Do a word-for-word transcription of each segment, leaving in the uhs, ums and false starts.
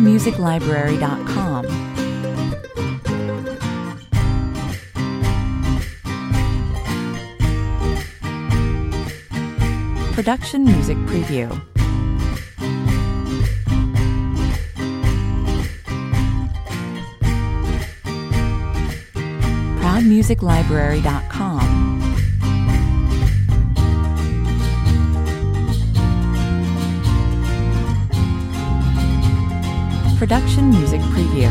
music library dot com. Production Music Preview. proud music library dot com. Production Music Preview.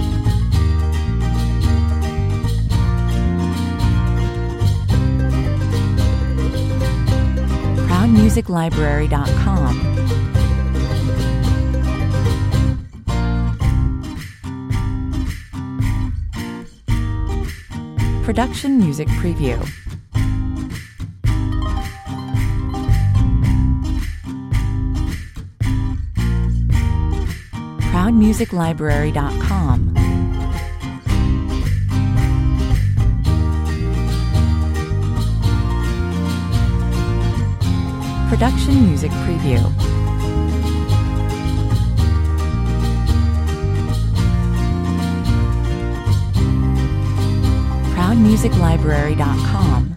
proud music library dot com. Production Music Preview. proud music library dot com. Production Music Preview. proud music library dot com.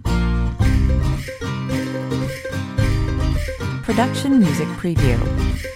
Production Music Preview.